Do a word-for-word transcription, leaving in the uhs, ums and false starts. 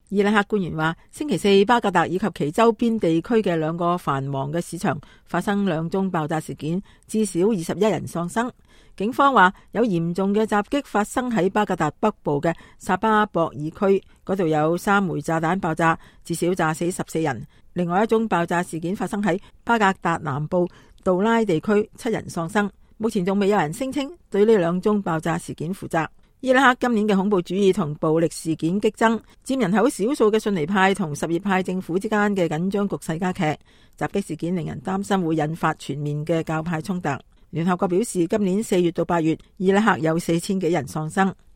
伊拉克官員話，星期四巴格達以及其周邊地區嘅兩個繁忙嘅市場發生兩宗爆炸事件，至少二十一人喪生。警方話有嚴重嘅襲擊發生喺巴格達北部嘅薩巴博爾區，嗰度有三枚炸彈爆炸，至少炸死十四人。另外一宗爆炸事件發生喺巴格達南部杜拉地區，七人喪生。目前仲未有人聲稱對呢兩宗爆炸事件負責。伊拉克今年嘅恐怖主義同暴力事件激增，佔人口少數嘅遜尼派同什葉派政府之間嘅緊張局勢加劇。襲擊事件令人擔心會引發全面嘅教派衝突。聯合國表示，今年四月到八月，伊拉克有四千幾人喪生。